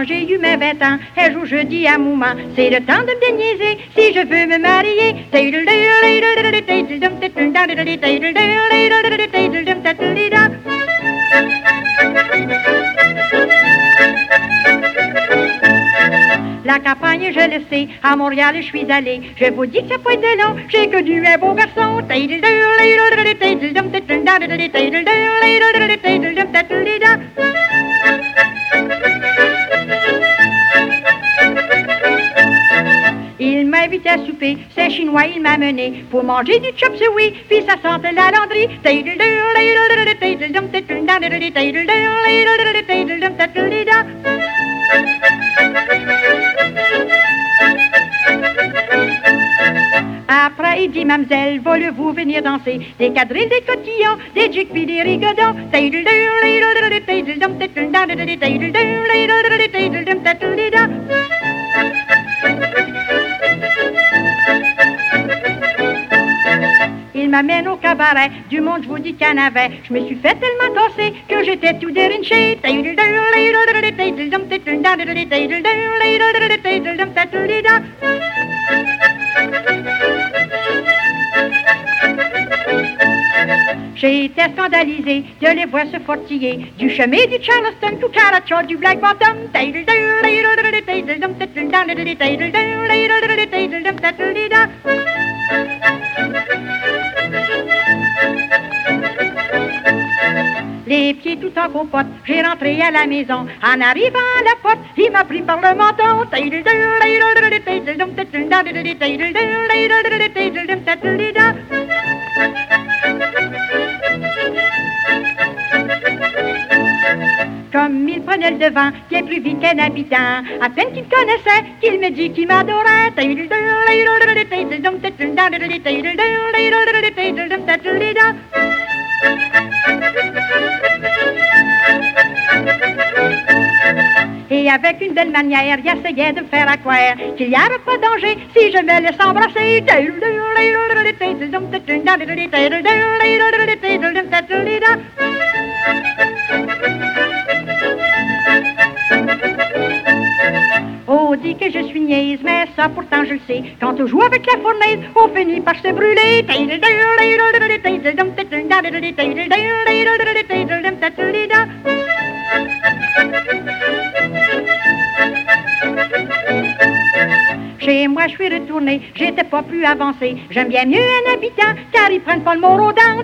j'ai eu mes 20 ans, un jour je dis à maman, c'est le temps de me déniaiser si je veux me marier. La campagne, je le sais, à Montréal je suis allée. Je vous dis que ça peut être long, j'ai connu un beau garçon. Il m'a invité à souper, c'est un chinois, il m'a mené pour manger du chop suey, puis ça sentait la lavanderie. Après, il dit, mademoiselle, voulez-vous venir danser? Des quadrilles, des cotillons, des jigs puis des rigodons. Il m'amène au cabaret, du monde je vous dis qu'il y en avait. Je me suis fait tellement tosser que j'étais tout dérinché. J'étais scandalisé de les voir se fortiller du chemin du Charleston, du Caracha, du Black Bottom. Les pieds tout en compote, j'ai rentré à la maison. En arrivant à la porte, il m'a pris par le menton. Comme il prenait le devant, bien plus vite qu'un habitant. À peine qu'il me connaissait, qu'il me dit qu'il m'adorait. Et avec une belle manière, il essayait de me faire accroire qu'il n'y aurait pas danger si je me laisse embrasser. On dit que je suis niaise, mais ça pourtant je le sais. Quand on joue avec la fournaise, on finit par se brûler. Chez moi, je suis retournée, j'étais pas plus avancée. J'aime bien mieux un habitant, car ils prennent pas le mot aux dents.